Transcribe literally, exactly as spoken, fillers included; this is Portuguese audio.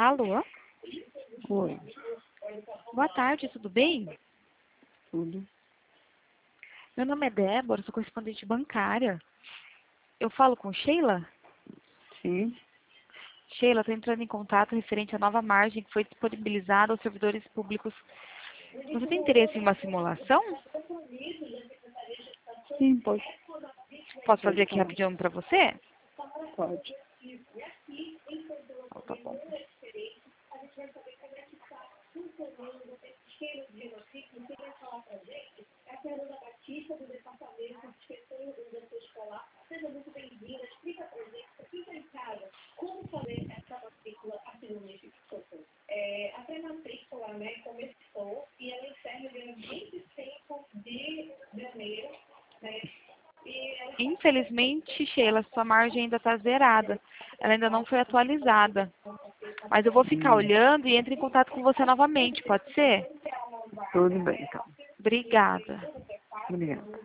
Alô? Oi, Boa tarde, tudo bem? tudo? Meu nome é Débora, sou correspondente bancária. Eu falo com Sheila? Sim, Sheila, estou entrando em contato referente à nova margem que foi disponibilizada aos servidores públicos. Você tem interesse em uma simulação? sim, pode, Posso fazer pode aqui falar, rapidinho para você? pode. Ah, tá bom. Infelizmente, Sheila, sua margem ainda está zerada. Ela ainda não foi atualizada. Mas eu vou ficar Hum, olhando e entro em contato com você novamente, pode ser? tudo bem, então. Obrigada. Obrigada.